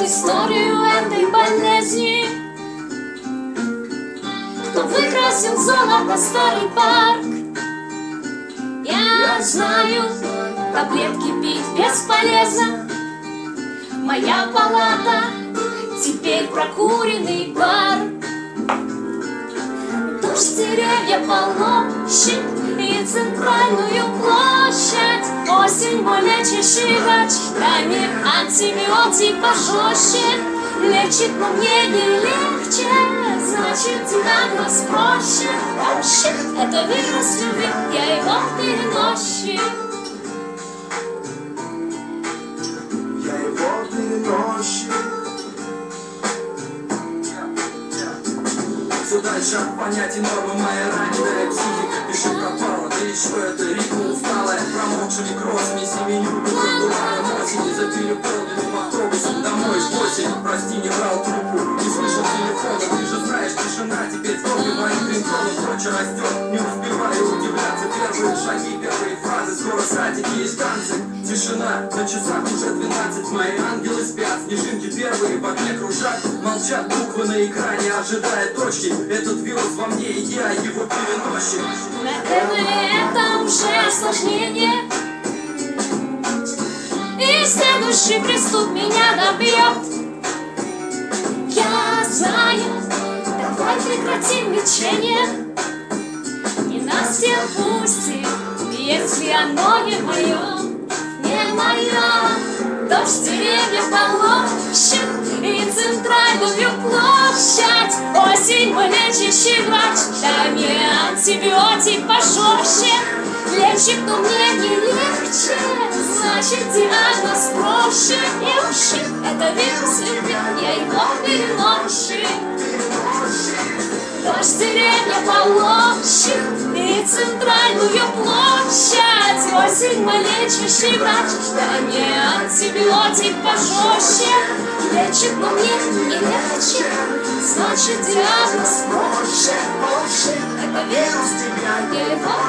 историю этой болезни. Кто выкрасил золото старый парк? Я знаю, таблетки пить бесполезно. Моя палата теперь прокуренный бар. Дождь, деревья, полощет и центральную площадь. Осень, мой лечащий врач, дай мне антибиотик пожестче. Лечит, но мне не легче, значит диагноз проще. Вообще, это вирус любви, я его переносчик. Я его переносчик. Все дальше от понятий нормы, моя раненая психика пишет пропала. Да еще это ритм усталая, промокший некроз. Мне семеню бываем осени, запили полным автобусом домой в 8. Прости, не брал трубку, не слышал телефона. Ты же знаешь, тишина теперь в доме моих рингтонов прочь растет. Не успеваю удивляться, первые шаги, первые фразы. Скоро садики есть танцы. Тишина, на часах уже 12. Мои ангелы спят, снежинки первые в окне кружат. Молчат буквы на экране, ожидая точки. Этот вирус во мне, и я его переносчик. Наверное, это уже осложнение, и следующий приступ меня добьет. Я знаю, давай прекратим лечение. Не нас всех пустит, если оно не мое. Не мое. Дождь, деревья, полощет и центральную площадь. Осень, мой лечащий врач, дай мне антибиотик пожестче. Лечит, но мне не легче, значит диагноз проще. И уши, это вирус любви, я его переносчик. Дождь, деревья, полощет и центральную площадь. Осень, мой лечащий врач, дай мне антибиотик пожестче. Лечит, но мне не легче, значит диагноз проще. Это вирус, я его